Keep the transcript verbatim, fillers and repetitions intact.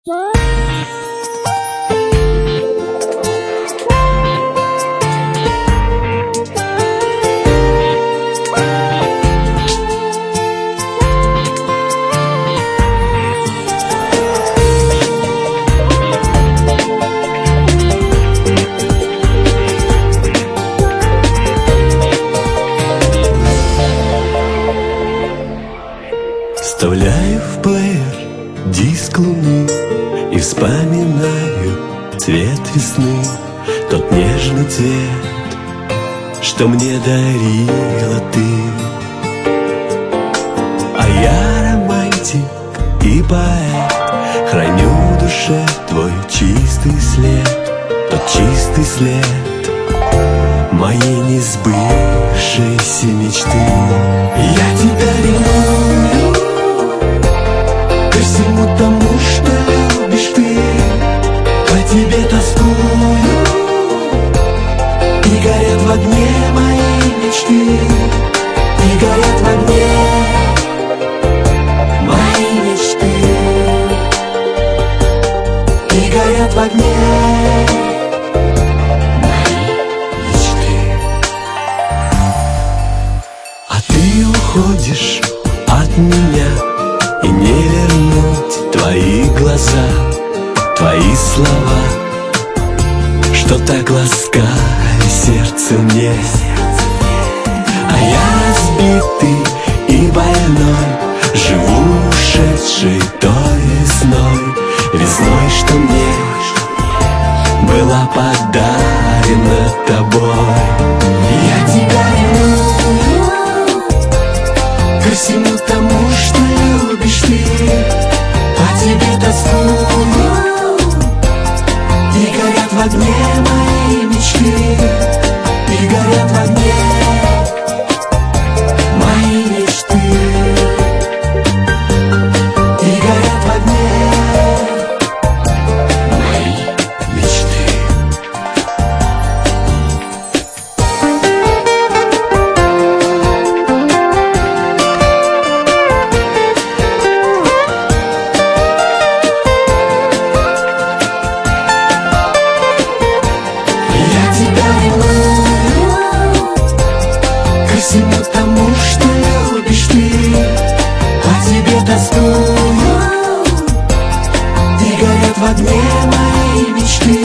Вставляю в плеер диск луны и вспоминаю цвет весны, тот нежный цвет, что мне дарила ты. А я романтик и поэт, храню в душе твой чистый след, тот чистый след моей несбывшейся мечты. Я тебя ревную ко всему тому, что любишь ты, по тебе тоскую, и горят в огне мои мечты, и горят в огне мои мечты, и горят в огне мои мечты. А ты уходишь от меня, и не вернуть твои глаза, твои слова, что так ласкали сердце мне. А я разбитый и больной, живу ушедшей той весной, весной, что мне была подарена тобой. Я тебя ревную ко всему тому, что любишь ты, по тебе тоскую, и горят в огне мои мечты, и горят в огне мои мечты, и горят в огне мои мечты. Ко всему тому, что любишь ты, по тебе тоскую, и горят в огне мои мечты.